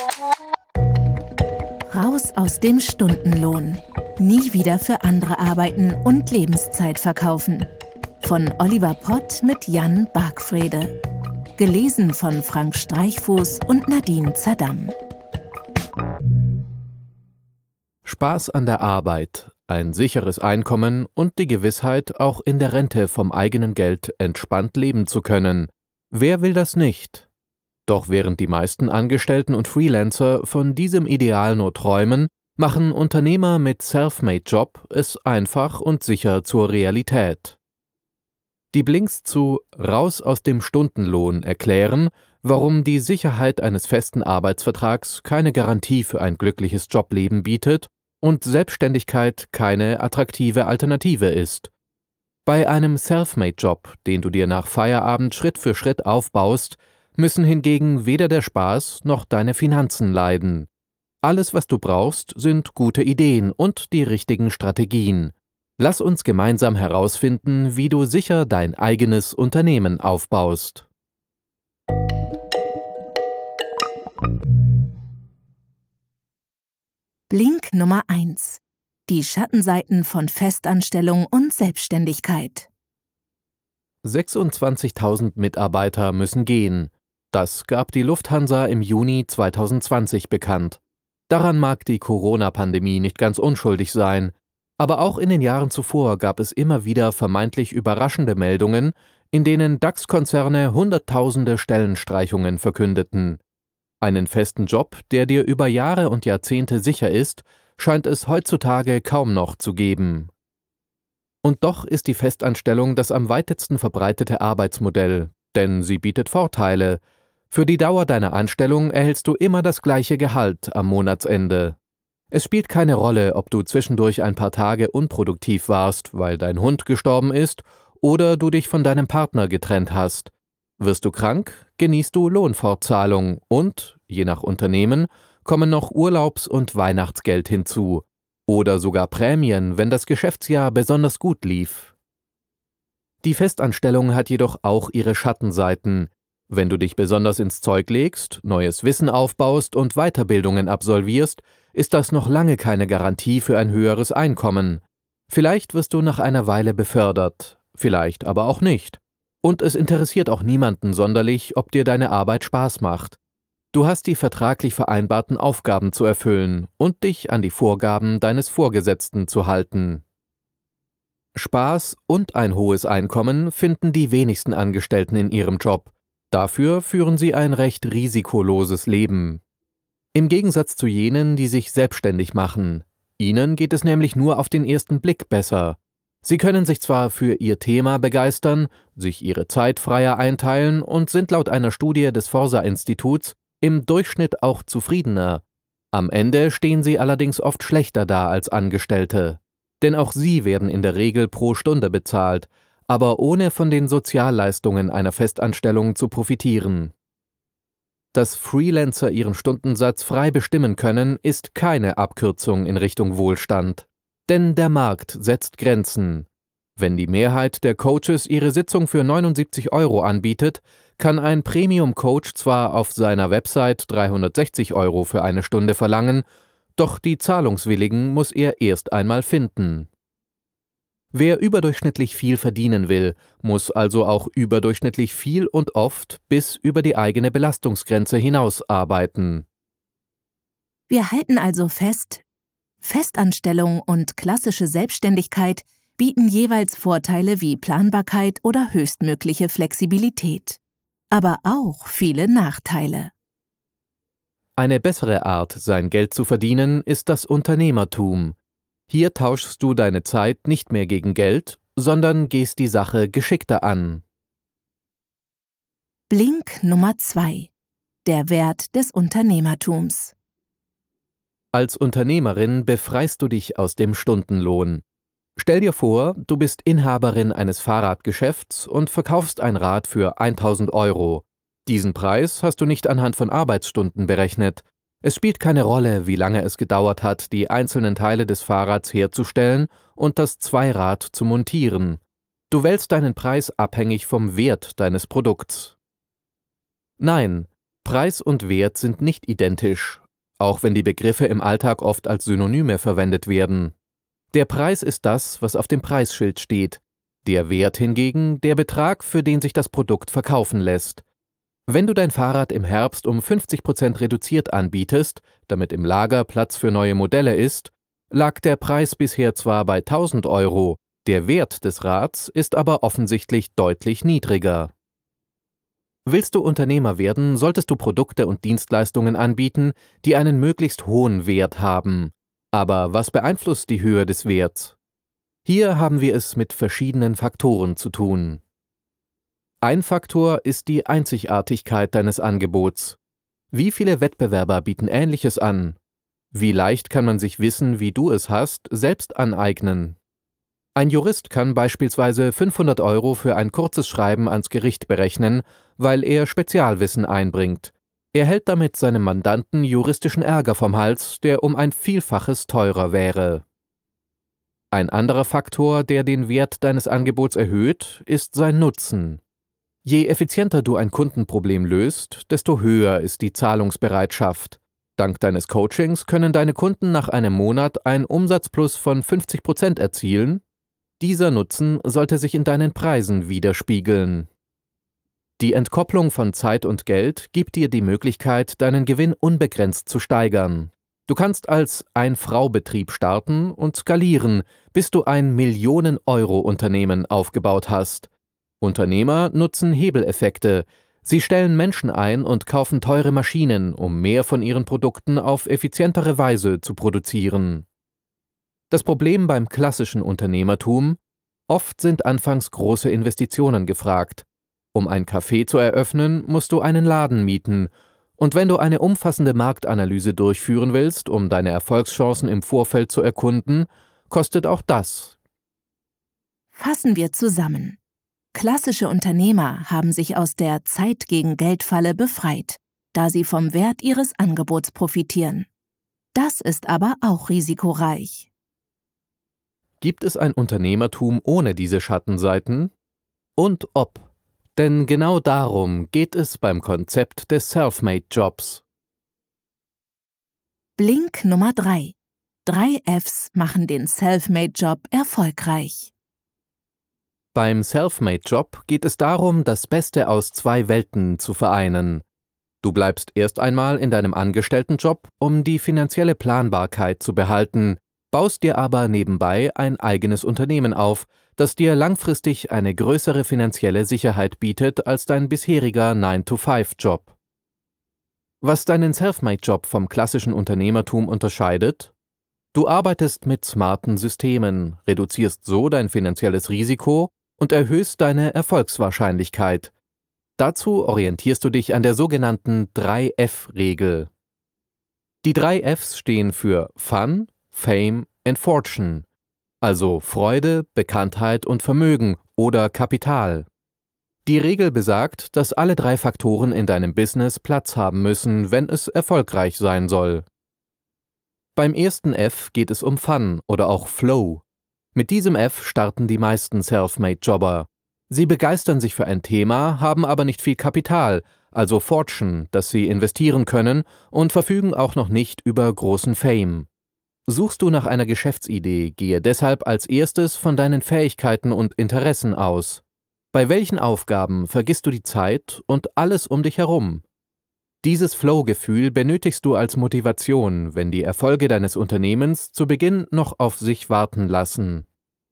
Raus aus dem Stundenlohn. Nie wieder für andere arbeiten und Lebenszeit verkaufen. Von Oliver Pott mit Jan Bargfrede. Gelesen von Frank Streichfuß und Nadine Zadam. Spaß an der Arbeit, ein sicheres Einkommen und die Gewissheit, auch in der Rente vom eigenen Geld entspannt leben zu können. Wer will das nicht? Doch während die meisten Angestellten und Freelancer von diesem Ideal nur träumen, machen Unternehmer mit Selfmade-Job es einfach und sicher zur Realität. Die Blinks zu Raus aus dem Stundenlohn erklären, warum die Sicherheit eines festen Arbeitsvertrags keine Garantie für ein glückliches Jobleben bietet und Selbstständigkeit keine attraktive Alternative ist. Bei einem Selfmade-Job, den du dir nach Feierabend Schritt für Schritt aufbaust, müssen hingegen weder der Spaß noch deine Finanzen leiden. Alles, was du brauchst, sind gute Ideen und die richtigen Strategien. Lass uns gemeinsam herausfinden, wie du sicher dein eigenes Unternehmen aufbaust. Blink Nummer 1. Die Schattenseiten von Festanstellung und Selbstständigkeit. 26.000 Mitarbeiter müssen gehen. Das gab die Lufthansa im Juni 2020 bekannt. Daran mag die Corona-Pandemie nicht ganz unschuldig sein, aber auch in den Jahren zuvor gab es immer wieder vermeintlich überraschende Meldungen, in denen DAX-Konzerne Hunderttausende Stellenstreichungen verkündeten. Einen festen Job, der dir über Jahre und Jahrzehnte sicher ist, scheint es heutzutage kaum noch zu geben. Und doch ist die Festanstellung das am weitesten verbreitete Arbeitsmodell, denn sie bietet Vorteile. Für die Dauer deiner Anstellung erhältst du immer das gleiche Gehalt am Monatsende. Es spielt keine Rolle, ob du zwischendurch ein paar Tage unproduktiv warst, weil dein Hund gestorben ist, oder du dich von deinem Partner getrennt hast. Wirst du krank, genießt du Lohnfortzahlung und, je nach Unternehmen, kommen noch Urlaubs- und Weihnachtsgeld hinzu. Oder sogar Prämien, wenn das Geschäftsjahr besonders gut lief. Die Festanstellung hat jedoch auch ihre Schattenseiten. Wenn du dich besonders ins Zeug legst, neues Wissen aufbaust und Weiterbildungen absolvierst, ist das noch lange keine Garantie für ein höheres Einkommen. Vielleicht wirst du nach einer Weile befördert, vielleicht aber auch nicht. Und es interessiert auch niemanden sonderlich, ob dir deine Arbeit Spaß macht. Du hast die vertraglich vereinbarten Aufgaben zu erfüllen und dich an die Vorgaben deines Vorgesetzten zu halten. Spaß und ein hohes Einkommen finden die wenigsten Angestellten in ihrem Job. Dafür führen sie ein recht risikoloses Leben. Im Gegensatz zu jenen, die sich selbstständig machen. Ihnen geht es nämlich nur auf den ersten Blick besser. Sie können sich zwar für ihr Thema begeistern, sich ihre Zeit freier einteilen und sind laut einer Studie des Forsa-Instituts im Durchschnitt auch zufriedener. Am Ende stehen sie allerdings oft schlechter da als Angestellte. Denn auch sie werden in der Regel pro Stunde bezahlt, aber ohne von den Sozialleistungen einer Festanstellung zu profitieren. Dass Freelancer ihren Stundensatz frei bestimmen können, ist keine Abkürzung in Richtung Wohlstand. Denn der Markt setzt Grenzen. Wenn die Mehrheit der Coaches ihre Sitzung für 79 € anbietet, kann ein Premium-Coach zwar auf seiner Website 360 € für eine Stunde verlangen, doch die Zahlungswilligen muss er erst einmal finden. Wer überdurchschnittlich viel verdienen will, muss also auch überdurchschnittlich viel und oft bis über die eigene Belastungsgrenze hinaus arbeiten. Wir halten also fest, Festanstellung und klassische Selbstständigkeit bieten jeweils Vorteile wie Planbarkeit oder höchstmögliche Flexibilität. Aber auch viele Nachteile. Eine bessere Art, sein Geld zu verdienen, ist das Unternehmertum. Hier tauschst du deine Zeit nicht mehr gegen Geld, sondern gehst die Sache geschickter an. Blink Nummer 2. Der Wert des Unternehmertums. Als Unternehmerin befreist du dich aus dem Stundenlohn. Stell dir vor, du bist Inhaberin eines Fahrradgeschäfts und verkaufst ein Rad für 1.000 €. Diesen Preis hast du nicht anhand von Arbeitsstunden berechnet. Es spielt keine Rolle, wie lange es gedauert hat, die einzelnen Teile des Fahrrads herzustellen und das Zweirad zu montieren. Du wählst deinen Preis abhängig vom Wert deines Produkts. Nein, Preis und Wert sind nicht identisch, auch wenn die Begriffe im Alltag oft als Synonyme verwendet werden. Der Preis ist das, was auf dem Preisschild steht, der Wert hingegen der Betrag, für den sich das Produkt verkaufen lässt. Wenn du dein Fahrrad im Herbst um 50% reduziert anbietest, damit im Lager Platz für neue Modelle ist, lag der Preis bisher zwar bei 1.000 Euro, der Wert des Rads ist aber offensichtlich deutlich niedriger. Willst du Unternehmer werden, solltest du Produkte und Dienstleistungen anbieten, die einen möglichst hohen Wert haben. Aber was beeinflusst die Höhe des Werts? Hier haben wir es mit verschiedenen Faktoren zu tun. Ein Faktor ist die Einzigartigkeit deines Angebots. Wie viele Wettbewerber bieten Ähnliches an? Wie leicht kann man sich Wissen, wie du es hast, selbst aneignen? Ein Jurist kann beispielsweise 500 Euro für ein kurzes Schreiben ans Gericht berechnen, weil er Spezialwissen einbringt. Er hält damit seinem Mandanten juristischen Ärger vom Hals, der um ein Vielfaches teurer wäre. Ein anderer Faktor, der den Wert deines Angebots erhöht, ist sein Nutzen. Je effizienter du ein Kundenproblem löst, desto höher ist die Zahlungsbereitschaft. Dank deines Coachings können deine Kunden nach einem Monat einen Umsatzplus von 50% erzielen. Dieser Nutzen sollte sich in deinen Preisen widerspiegeln. Die Entkopplung von Zeit und Geld gibt dir die Möglichkeit, deinen Gewinn unbegrenzt zu steigern. Du kannst als Ein-Frau-Betrieb starten und skalieren, bis du ein Millionen-Euro-Unternehmen aufgebaut hast. Unternehmer nutzen Hebeleffekte. Sie stellen Menschen ein und kaufen teure Maschinen, um mehr von ihren Produkten auf effizientere Weise zu produzieren. Das Problem beim klassischen Unternehmertum: Oft sind anfangs große Investitionen gefragt. Um ein Café zu eröffnen, musst du einen Laden mieten. Und wenn du eine umfassende Marktanalyse durchführen willst, um deine Erfolgschancen im Vorfeld zu erkunden, kostet auch das. Fassen wir zusammen. Klassische Unternehmer haben sich aus der Zeit gegen Geld-Falle befreit, da sie vom Wert ihres Angebots profitieren. Das ist aber auch risikoreich. Gibt es ein Unternehmertum ohne diese Schattenseiten? Und ob? Denn genau darum geht es beim Konzept des Selfmade-Jobs. Blink Nummer 3. 3 Fs machen den Selfmade-Job erfolgreich. Beim Selfmade-Job geht es darum, das Beste aus zwei Welten zu vereinen. Du bleibst erst einmal in deinem Angestelltenjob, um die finanzielle Planbarkeit zu behalten, baust dir aber nebenbei ein eigenes Unternehmen auf, das dir langfristig eine größere finanzielle Sicherheit bietet als dein bisheriger 9-to-5-Job. Was deinen Selfmade-Job vom klassischen Unternehmertum unterscheidet? Du arbeitest mit smarten Systemen, reduzierst so dein finanzielles Risiko und erhöhst deine Erfolgswahrscheinlichkeit. Dazu orientierst du dich an der sogenannten 3F-Regel. Die 3 Fs stehen für Fun, Fame and Fortune, also Freude, Bekanntheit und Vermögen oder Kapital. Die Regel besagt, dass alle 3 Faktoren in deinem Business Platz haben müssen, wenn es erfolgreich sein soll. Beim ersten F geht es um Fun oder auch Flow. Mit diesem F starten die meisten Selfmade-Jobber. Sie begeistern sich für ein Thema, haben aber nicht viel Kapital, also Fortune, das sie investieren können, und verfügen auch noch nicht über großen Fame. Suchst du nach einer Geschäftsidee, gehe deshalb als erstes von deinen Fähigkeiten und Interessen aus. Bei welchen Aufgaben vergisst du die Zeit und alles um dich herum? Dieses Flow-Gefühl benötigst du als Motivation, wenn die Erfolge deines Unternehmens zu Beginn noch auf sich warten lassen.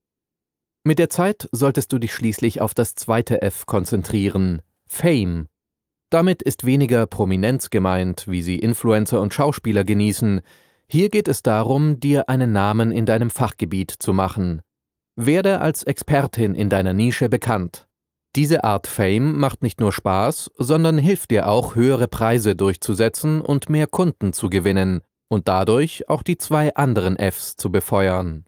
Mit der Zeit solltest du dich schließlich auf das zweite F konzentrieren: Fame. Damit ist weniger Prominenz gemeint, wie sie Influencer und Schauspieler genießen. Hier geht es darum, dir einen Namen in deinem Fachgebiet zu machen. Werde als Expertin in deiner Nische bekannt. Diese Art Fame macht nicht nur Spaß, sondern hilft dir auch, höhere Preise durchzusetzen und mehr Kunden zu gewinnen und dadurch auch die 2 anderen Fs zu befeuern.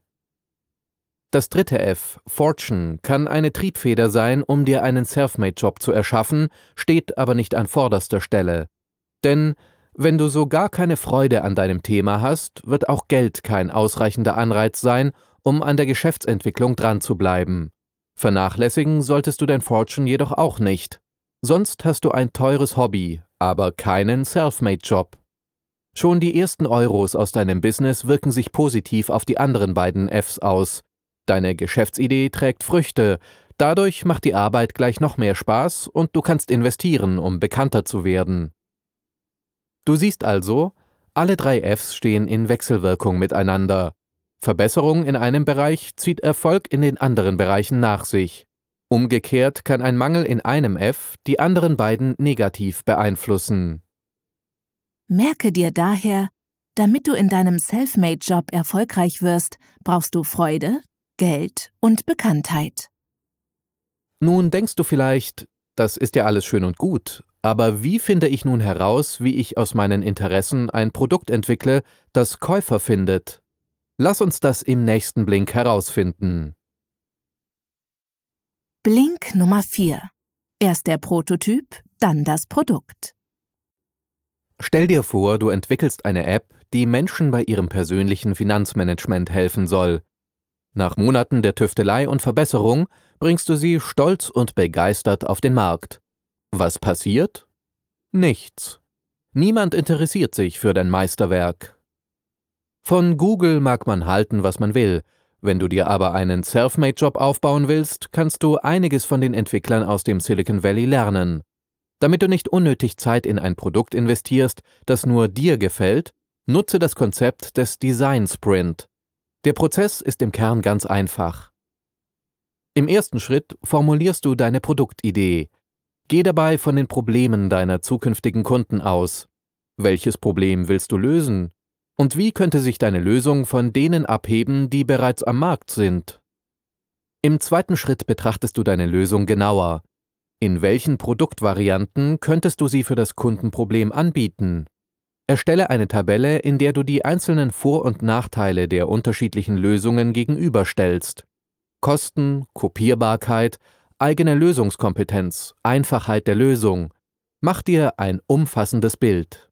Das dritte F, Fortune, kann eine Triebfeder sein, um dir einen Selfmade-Job zu erschaffen, steht aber nicht an vorderster Stelle. Denn wenn du so gar keine Freude an deinem Thema hast, wird auch Geld kein ausreichender Anreiz sein, um an der Geschäftsentwicklung dran zu bleiben. Vernachlässigen solltest du dein Fortune jedoch auch nicht. Sonst hast du ein teures Hobby, aber keinen Selfmade-Job. Schon die ersten Euros aus deinem Business wirken sich positiv auf die anderen beiden Fs aus. Deine Geschäftsidee trägt Früchte, dadurch macht die Arbeit gleich noch mehr Spaß und du kannst investieren, um bekannter zu werden. Du siehst also, alle 3 Fs stehen in Wechselwirkung miteinander. Verbesserung in einem Bereich zieht Erfolg in den anderen Bereichen nach sich. Umgekehrt kann ein Mangel in einem F die anderen beiden negativ beeinflussen. Merke dir daher, damit du in deinem Selfmade-Job erfolgreich wirst, brauchst du Freude, Geld und Bekanntheit. Nun denkst du vielleicht, das ist ja alles schön und gut, aber wie finde ich nun heraus, wie ich aus meinen Interessen ein Produkt entwickle, das Käufer findet? Lass uns das im nächsten Blink herausfinden. Blink Nummer 4. Erst der Prototyp, dann das Produkt. Stell dir vor, du entwickelst eine App, die Menschen bei ihrem persönlichen Finanzmanagement helfen soll. Nach Monaten der Tüftelei und Verbesserung bringst du sie stolz und begeistert auf den Markt. Was passiert? Nichts. Niemand interessiert sich für dein Meisterwerk. Von Google mag man halten, was man will. Wenn du dir aber einen Selfmade-Job aufbauen willst, kannst du einiges von den Entwicklern aus dem Silicon Valley lernen. Damit du nicht unnötig Zeit in ein Produkt investierst, das nur dir gefällt, nutze das Konzept des Design Sprint. Der Prozess ist im Kern ganz einfach. Im ersten Schritt formulierst du deine Produktidee. Geh dabei von den Problemen deiner zukünftigen Kunden aus. Welches Problem willst du lösen? Und wie könnte sich deine Lösung von denen abheben, die bereits am Markt sind? Im zweiten Schritt betrachtest du deine Lösung genauer. In welchen Produktvarianten könntest du sie für das Kundenproblem anbieten? Erstelle eine Tabelle, in der du die einzelnen Vor- und Nachteile der unterschiedlichen Lösungen gegenüberstellst. Kosten, Kopierbarkeit, eigene Lösungskompetenz, Einfachheit der Lösung. Mach dir ein umfassendes Bild.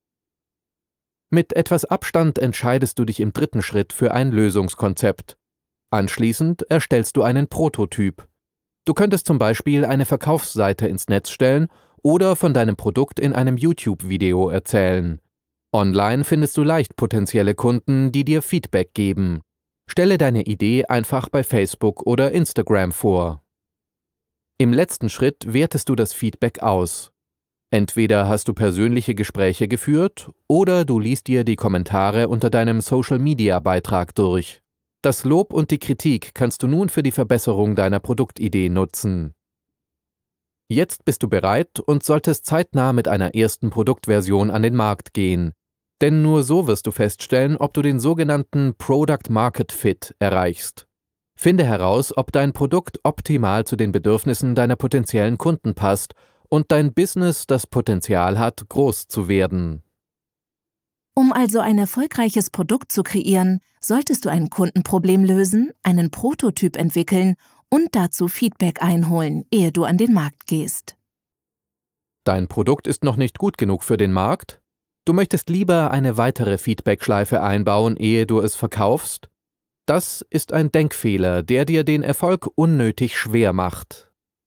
Mit etwas Abstand entscheidest du dich im dritten Schritt für ein Lösungskonzept. Anschließend erstellst du einen Prototyp. Du könntest zum Beispiel eine Verkaufsseite ins Netz stellen oder von deinem Produkt in einem YouTube-Video erzählen. Online findest du leicht potenzielle Kunden, die dir Feedback geben. Stelle deine Idee einfach bei Facebook oder Instagram vor. Im letzten Schritt wertest du das Feedback aus. Entweder hast du persönliche Gespräche geführt oder du liest dir die Kommentare unter deinem Social-Media-Beitrag durch. Das Lob und die Kritik kannst du nun für die Verbesserung deiner Produktidee nutzen. Jetzt bist du bereit und solltest zeitnah mit einer ersten Produktversion an den Markt gehen. Denn nur so wirst du feststellen, ob du den sogenannten Product Market Fit erreichst. Finde heraus, ob dein Produkt optimal zu den Bedürfnissen deiner potenziellen Kunden passt und dein Business das Potenzial hat, groß zu werden. Um also ein erfolgreiches Produkt zu kreieren, solltest du ein Kundenproblem lösen, einen Prototyp entwickeln und dazu Feedback einholen, ehe du an den Markt gehst. Dein Produkt ist noch nicht gut genug für den Markt? Du möchtest lieber eine weitere Feedback-Schleife einbauen, ehe du es verkaufst? Das ist ein Denkfehler, der dir den Erfolg unnötig schwer macht.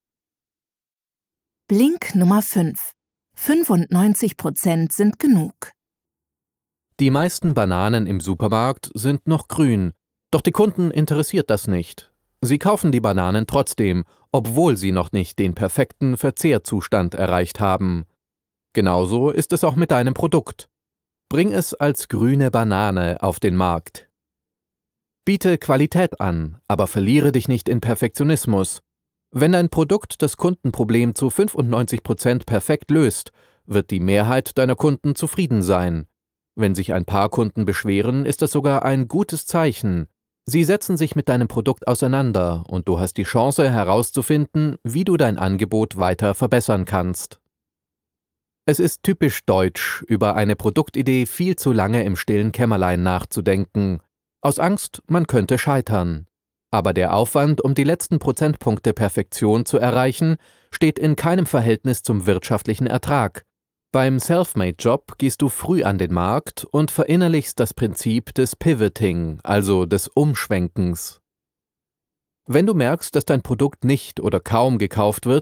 Blink Nummer 5. 95% sind genug. Die meisten Bananen im Supermarkt sind noch grün, doch die Kunden interessiert das nicht. Sie kaufen die Bananen trotzdem, obwohl sie noch nicht den perfekten Verzehrzustand erreicht haben. Genauso ist es auch mit deinem Produkt. Bring es als grüne Banane auf den Markt. Biete Qualität an, aber verliere dich nicht in Perfektionismus. Wenn dein Produkt das Kundenproblem zu 95% perfekt löst, wird die Mehrheit deiner Kunden zufrieden sein. Wenn sich ein paar Kunden beschweren, ist das sogar ein gutes Zeichen. Sie setzen sich mit deinem Produkt auseinander und du hast die Chance herauszufinden, wie du dein Angebot weiter verbessern kannst. Es ist typisch deutsch, über eine Produktidee viel zu lange im stillen Kämmerlein nachzudenken, aus Angst, man könnte scheitern. Aber der Aufwand, um die letzten Prozentpunkte Perfektion zu erreichen, steht in keinem Verhältnis zum wirtschaftlichen Ertrag. Beim Selfmade-Job gehst du früh an den Markt und verinnerlichst das Prinzip des Pivoting, also des Umschwenkens. Wenn du merkst, dass dein Produkt nicht oder kaum gekauft wird,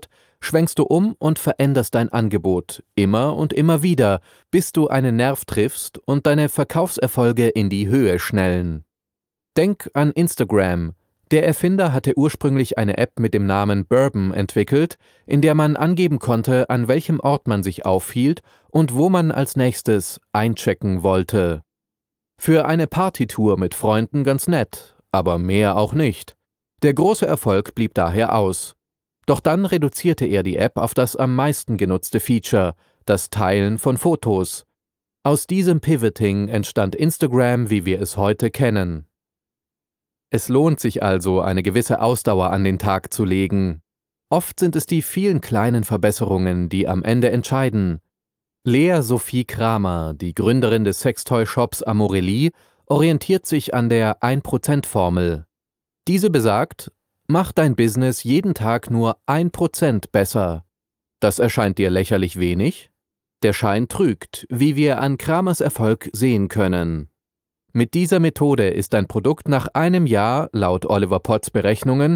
schwenkst du um und veränderst dein Angebot immer und immer wieder, bis du einen Nerv triffst und deine Verkaufserfolge in die Höhe schnellen. Denk an Instagram. Der Erfinder hatte ursprünglich eine App mit dem Namen Bourbon entwickelt, in der man angeben konnte, an welchem Ort man sich aufhielt und wo man als nächstes einchecken wollte. Für eine Partytour mit Freunden ganz nett, aber mehr auch nicht. Der große Erfolg blieb daher aus. Doch dann reduzierte er die App auf das am meisten genutzte Feature, das Teilen von Fotos. Aus diesem Pivoting entstand Instagram, wie wir es heute kennen. Es lohnt sich also, eine gewisse Ausdauer an den Tag zu legen. Oft sind es die vielen kleinen Verbesserungen, die am Ende entscheiden. Lea Sophie Kramer, die Gründerin des Sextoy-Shops Amorelli, orientiert sich an der 1%-Formel. Diese besagt, mach dein Business jeden Tag nur 1% besser. Das erscheint dir lächerlich wenig? Der Schein trügt, wie wir an Kramers Erfolg sehen können. Mit dieser Methode ist dein Produkt nach einem Jahr, laut Oliver Potts Berechnungen,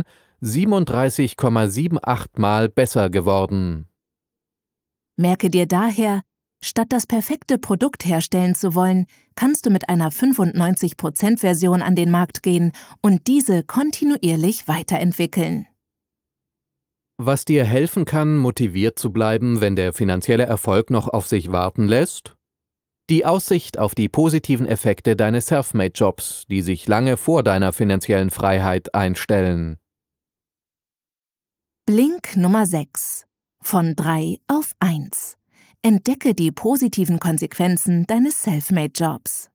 37,78 Mal besser geworden. Merke dir daher, statt das perfekte Produkt herstellen zu wollen, kannst du mit einer 95%-Version an den Markt gehen und diese kontinuierlich weiterentwickeln. Was dir helfen kann, motiviert zu bleiben, wenn der finanzielle Erfolg noch auf sich warten lässt? Die Aussicht auf die positiven Effekte deines Selfmade-Jobs, die sich lange vor deiner finanziellen Freiheit einstellen. Blink Nummer 6. Von 3 auf 1. Entdecke die positiven Konsequenzen deines Selfmade-Jobs.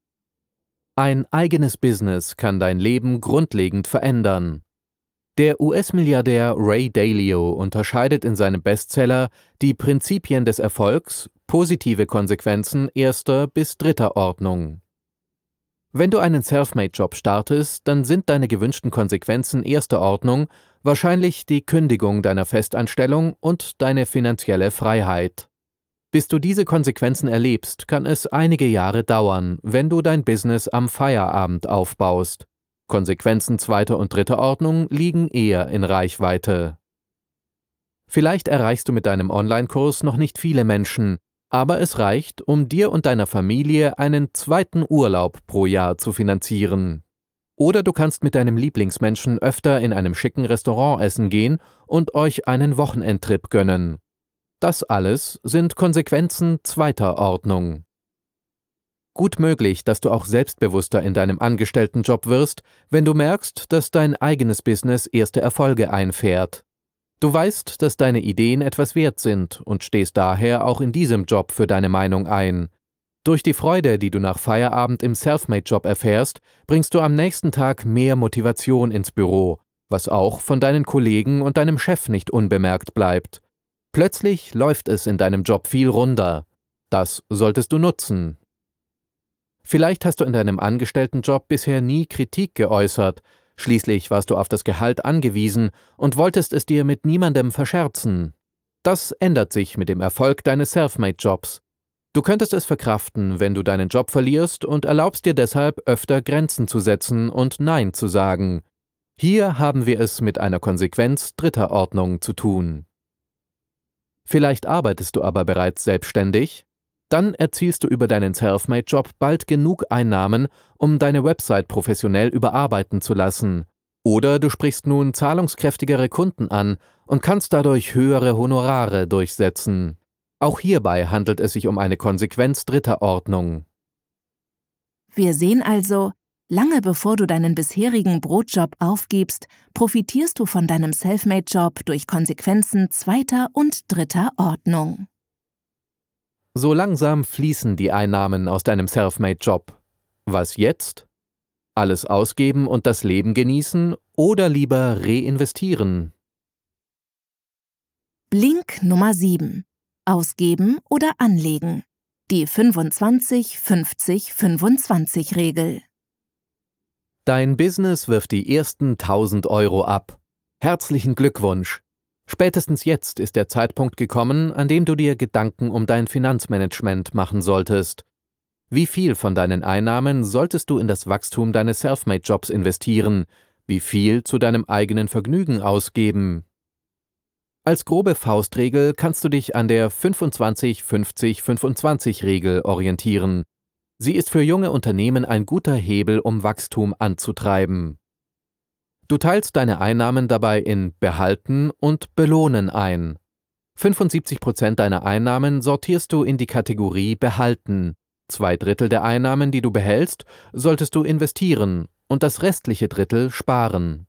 Ein eigenes Business kann dein Leben grundlegend verändern. Der US-Milliardär Ray Dalio unterscheidet in seinem Bestseller Die Prinzipien des Erfolgs, positive Konsequenzen erster bis dritter Ordnung. Wenn du einen Selfmade-Job startest, dann sind deine gewünschten Konsequenzen erster Ordnung wahrscheinlich die Kündigung deiner Festanstellung und deine finanzielle Freiheit. Bis du diese Konsequenzen erlebst, kann es einige Jahre dauern, wenn du dein Business am Feierabend aufbaust. Konsequenzen zweiter und dritter Ordnung liegen eher in Reichweite. Vielleicht erreichst du mit deinem Online-Kurs noch nicht viele Menschen, aber es reicht, um dir und deiner Familie einen zweiten Urlaub pro Jahr zu finanzieren. Oder du kannst mit deinem Lieblingsmenschen öfter in einem schicken Restaurant essen gehen und euch einen Wochenendtrip gönnen. Das alles sind Konsequenzen zweiter Ordnung. Gut möglich, dass du auch selbstbewusster in deinem Angestelltenjob wirst, wenn du merkst, dass dein eigenes Business erste Erfolge einfährt. Du weißt, dass deine Ideen etwas wert sind und stehst daher auch in diesem Job für deine Meinung ein. Durch die Freude, die du nach Feierabend im Selfmade-Job erfährst, bringst du am nächsten Tag mehr Motivation ins Büro, was auch von deinen Kollegen und deinem Chef nicht unbemerkt bleibt. Plötzlich läuft es in deinem Job viel runder. Das solltest du nutzen. Vielleicht hast du in deinem Angestelltenjob bisher nie Kritik geäußert, schließlich warst du auf das Gehalt angewiesen und wolltest es dir mit niemandem verscherzen. Das ändert sich mit dem Erfolg deines Selfmade-Jobs. Du könntest es verkraften, wenn du deinen Job verlierst und erlaubst dir deshalb öfter Grenzen zu setzen und Nein zu sagen. Hier haben wir es mit einer Konsequenz dritter Ordnung zu tun. Vielleicht arbeitest du aber bereits selbstständig? Dann erzielst du über deinen Selfmade-Job bald genug Einnahmen, um deine Website professionell überarbeiten zu lassen. Oder du sprichst nun zahlungskräftigere Kunden an und kannst dadurch höhere Honorare durchsetzen. Auch hierbei handelt es sich um eine Konsequenz dritter Ordnung. Wir sehen also, lange bevor du deinen bisherigen Brotjob aufgibst, profitierst du von deinem Selfmade-Job durch Konsequenzen zweiter und dritter Ordnung. So langsam fließen die Einnahmen aus deinem Selfmade-Job. Was jetzt? Alles ausgeben und das Leben genießen oder lieber reinvestieren? Blink Nummer 7. Ausgeben oder anlegen. Die 25-50-25-Regel. Dein Business wirft die ersten 1.000 Euro ab. Herzlichen Glückwunsch! Spätestens jetzt ist der Zeitpunkt gekommen, an dem du dir Gedanken um dein Finanzmanagement machen solltest. Wie viel von deinen Einnahmen solltest du in das Wachstum deines Selfmade-Jobs investieren? Wie viel zu deinem eigenen Vergnügen ausgeben? Als grobe Faustregel kannst du dich an der 25-50-25-Regel orientieren. Sie ist für junge Unternehmen ein guter Hebel, um Wachstum anzutreiben. Du teilst deine Einnahmen dabei in Behalten und Belohnen ein. 75% deiner Einnahmen sortierst du in die Kategorie Behalten. 2/3 der Einnahmen, die du behältst, solltest du investieren und das restliche Drittel sparen.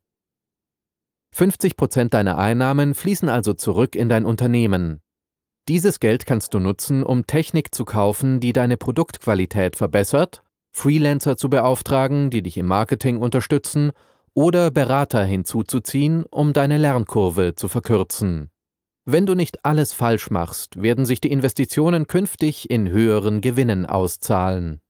50% deiner Einnahmen fließen also zurück in dein Unternehmen. Dieses Geld kannst du nutzen, um Technik zu kaufen, die deine Produktqualität verbessert, Freelancer zu beauftragen, die dich im Marketing unterstützen, oder Berater hinzuzuziehen, um deine Lernkurve zu verkürzen. Wenn du nicht alles falsch machst, werden sich die Investitionen künftig in höheren Gewinnen auszahlen.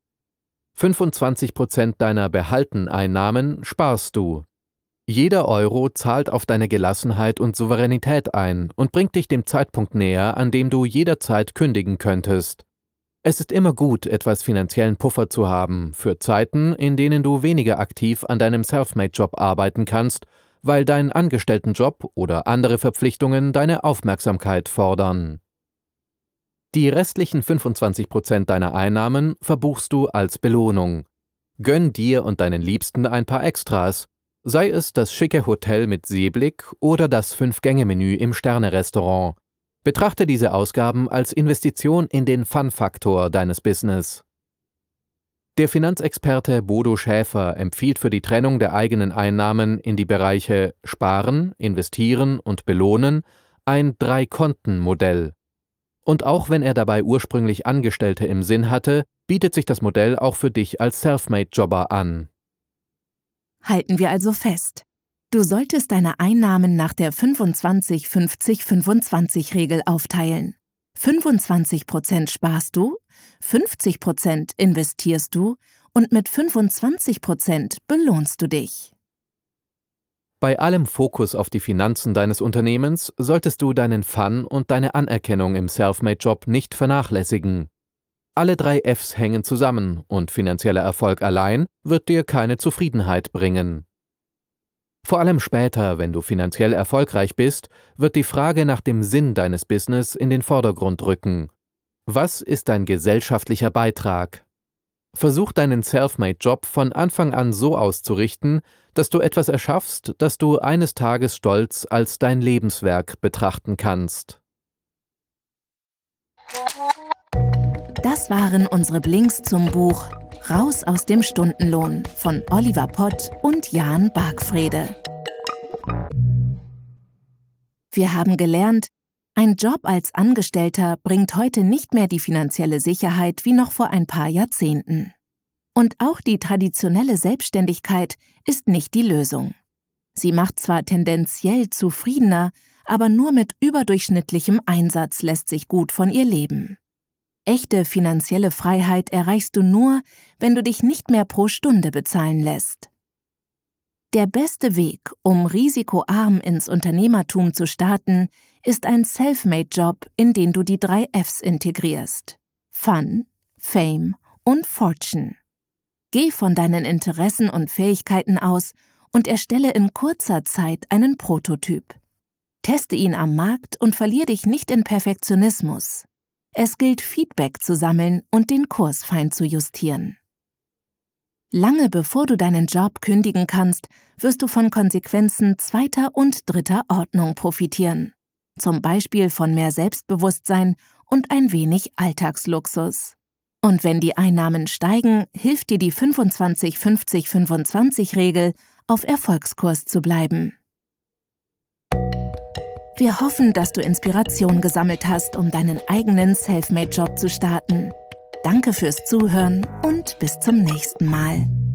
25% deiner Behalteneinnahmen sparst du. Jeder Euro zahlt auf deine Gelassenheit und Souveränität ein und bringt dich dem Zeitpunkt näher, an dem du jederzeit kündigen könntest. Es ist immer gut, etwas finanziellen Puffer zu haben, für Zeiten, in denen du weniger aktiv an deinem Selfmade-Job arbeiten kannst, weil dein Angestelltenjob oder andere Verpflichtungen deine Aufmerksamkeit fordern. Die restlichen 25% deiner Einnahmen verbuchst du als Belohnung. Gönn dir und deinen Liebsten ein paar Extras, sei es das schicke Hotel mit Seeblick oder das 5-Gänge-Menü im Sterne-Restaurant. Betrachte diese Ausgaben als Investition in den Fun-Faktor deines Business. Der Finanzexperte Bodo Schäfer empfiehlt für die Trennung der eigenen Einnahmen in die Bereiche Sparen, Investieren und Belohnen ein 3-Konten-Modell. Und auch wenn er dabei ursprünglich Angestellte im Sinn hatte, bietet sich das Modell auch für dich als Selfmade-Jobber an. Halten wir also fest. Du solltest deine Einnahmen nach der 25-50-25-Regel aufteilen. 25% sparst du, 50% investierst du und mit 25% belohnst du dich. Bei allem Fokus auf die Finanzen deines Unternehmens solltest du deinen Fun und deine Anerkennung im Selfmade-Job nicht vernachlässigen. Alle 3 Fs hängen zusammen und finanzieller Erfolg allein wird dir keine Zufriedenheit bringen. Vor allem später, wenn du finanziell erfolgreich bist, wird die Frage nach dem Sinn deines Business in den Vordergrund rücken. Was ist dein gesellschaftlicher Beitrag? Versuch deinen Selfmade-Job von Anfang an so auszurichten, dass du etwas erschaffst, das du eines Tages stolz als dein Lebenswerk betrachten kannst. Das waren unsere Blinks zum Buch Raus aus dem Stundenlohn von Oliver Pott und Jan Bargfrede. Wir haben gelernt, ein Job als Angestellter bringt heute nicht mehr die finanzielle Sicherheit wie noch vor ein paar Jahrzehnten. Und auch die traditionelle Selbstständigkeit ist nicht die Lösung. Sie macht zwar tendenziell zufriedener, aber nur mit überdurchschnittlichem Einsatz lässt sich gut von ihr leben. Echte finanzielle Freiheit erreichst du nur, wenn du dich nicht mehr pro Stunde bezahlen lässt. Der beste Weg, um risikoarm ins Unternehmertum zu starten, ist ein Selfmade-Job, in den du die 3 Fs integrierst: Fun, Fame und Fortune. Geh von deinen Interessen und Fähigkeiten aus und erstelle in kurzer Zeit einen Prototyp. Teste ihn am Markt und verlier dich nicht in Perfektionismus. Es gilt, Feedback zu sammeln und den Kurs fein zu justieren. Lange bevor du deinen Job kündigen kannst, wirst du von Konsequenzen 2. und 3. Ordnung profitieren. Zum Beispiel von mehr Selbstbewusstsein und ein wenig Alltagsluxus. Und wenn die Einnahmen steigen, hilft dir die 25-50-25-Regel, auf Erfolgskurs zu bleiben. Wir hoffen, dass du Inspiration gesammelt hast, um deinen eigenen Selfmade-Job zu starten. Danke fürs Zuhören und bis zum nächsten Mal.